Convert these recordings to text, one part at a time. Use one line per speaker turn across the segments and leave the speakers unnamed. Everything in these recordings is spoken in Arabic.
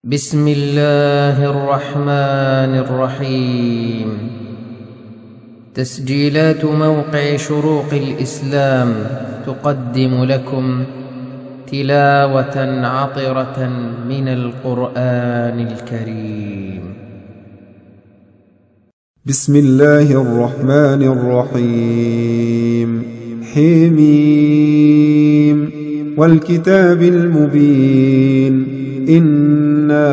بسم الله الرحمن الرحيم. تسجيلات موقع شروق الإسلام تقدم لكم تلاوة عطرة من القرآن الكريم.
بسم الله الرحمن الرحيم. حميم والكتاب المبين. إنا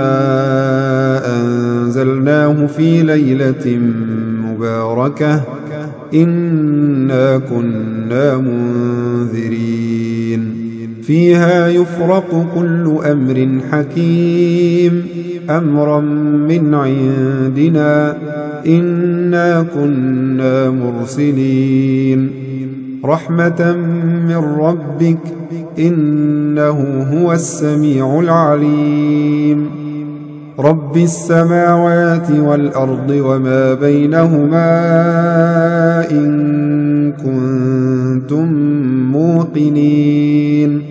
أنزلناه في ليلة مباركة إنا كنا منذرين فيها يفرق كل أمر حكيم أمرا من عندنا إنا كنا مرسلين رحمة من ربك إنه هو السميع العليم رب السماوات والأرض وما بينهما إن كنتم موقنين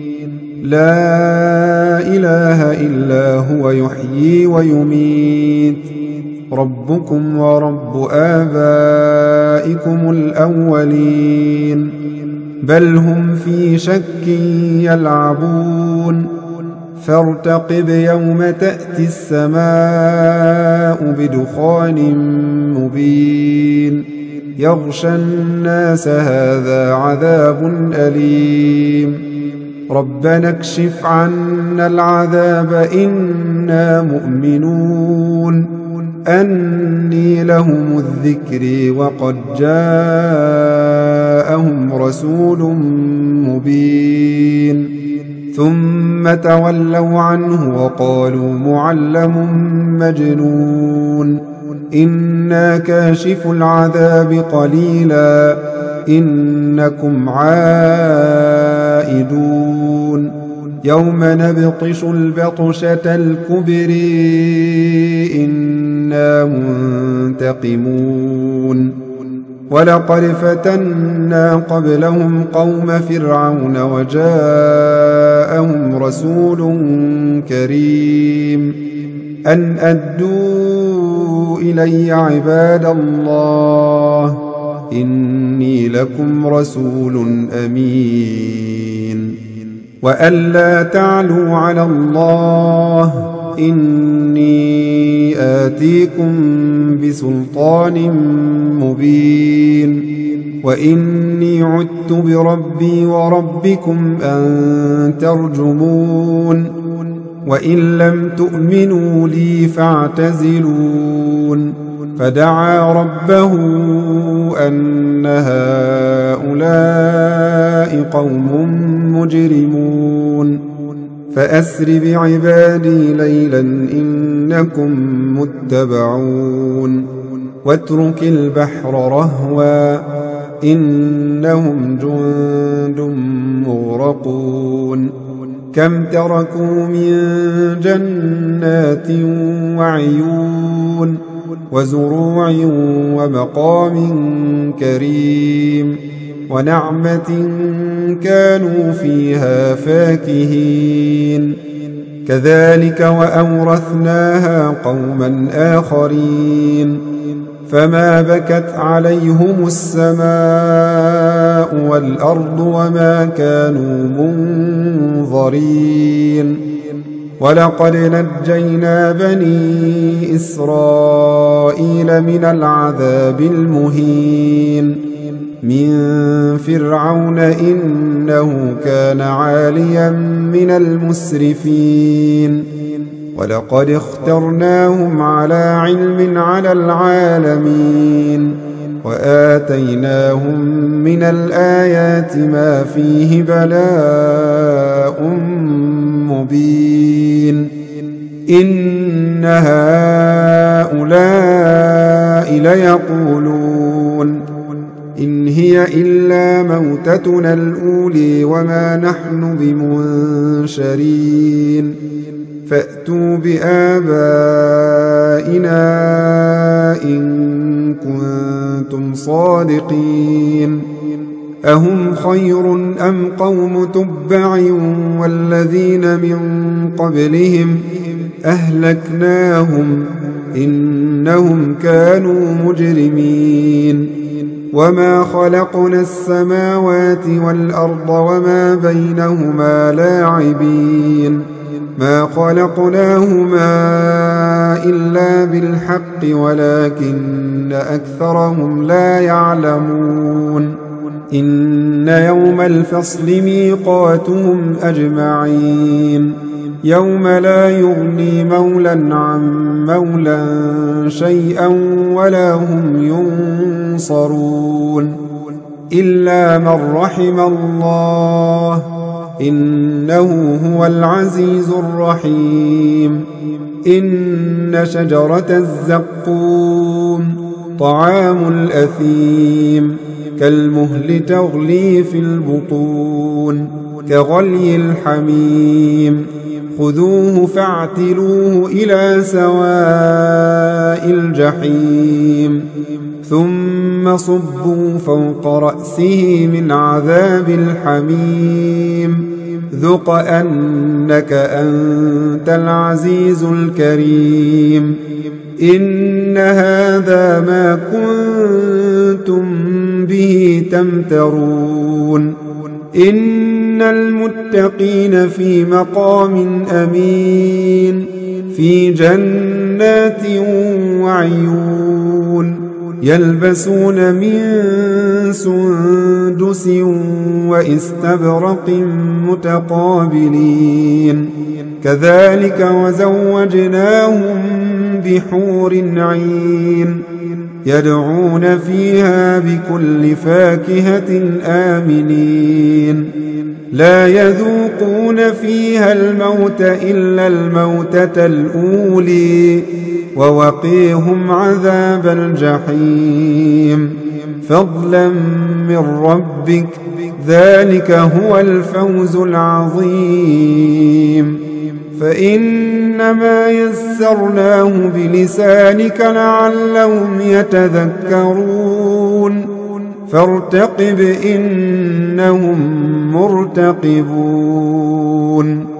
لا إله إلا هو يحيي ويميت ربكم ورب آبائكم الأولين بل هم في شك يلعبون فارتقب يوم تأتي السماء بدخان مبين يغشى الناس هذا عذاب أليم ربنا اكشف عنا العذاب إنا مؤمنون أني لهم الذكر وقد جاءهم رسول مبين ثم تولوا عنه وقالوا معلم مجنون إنا كاشف العذاب قليلا إنكم عائدون يوم نبطش البطشة الكبر إنا منتقمون ولقد فتنا قبلهم قوم فرعون وجاءهم رسول كريم أن أدوا إلي عباد الله إني لكم رسول أمين وأن لا تعلوا على الله إني آتيكم بسلطان مبين وإني عدت بربي وربكم أن ترجمون وإن لم تؤمنوا لي فاعتزلون فدعا ربه أن هؤلاء قوم مجرمون فأسر بعبادي ليلا إنكم متبعون واترك البحر رهوا إنهم جند مغرقون كم تركوا من جنات وعيون وزروع ومقام كريم ونعمة كانوا فيها فاكهين كذلك وأورثناها قوما آخرين فما بكت عليهم السماء والأرض وما كانوا منظرين ولقد نجينا بني إسرائيل من العذاب المهين من فرعون إنه كان عاليا من المسرفين ولقد اخترناهم على علم على العالمين وآتيناهم من الآيات ما فيه بلاء مبين إن هؤلاء ليقولون إن هي إلا موتتنا الأولى وما نحن بمنشرين فأتوا بآبائنا إن كنتم صادقين أهم خير أم قوم تبع والذين من قبلهم أهلكناهم إنهم كانوا مجرمين وما خلقنا السماوات والأرض وما بينهما لاعبين ما خلقناهما إلا بالحق ولكن أكثرهم لا يعلمون إن يوم الفصل ميقاتهم أجمعين يوم لا يغني مولا عن مولا شيئا ولا هم ينصرون إلا من رحم الله إنه هو العزيز الرحيم إن شجرة الزقوم طعام الأثيم كالمهل تغلي في البطون كغلي الحميم خذوه فاعتلوه إلى سواء الجحيم ثم صبوا فوق رأسه من عذاب الحميم ذق أنك أنت العزيز الكريم إن هذا ما كنتم به تمترون إن المتقين في مقام أمين في جنات وعيون يلبسون من سندس وإستبرق متقابلين كذلك وزوجناهم بحور عين يدعون فيها بكل فاكهة آمنين لا يذوقون فيها الموت إلا الموتة الأولي ووقيهم عذاب الجحيم فضلا من ربك ذلك هو الفوز العظيم فإنما يسرناه بلسانك لعلهم يتذكرون فارتقب إنهم مرتقبون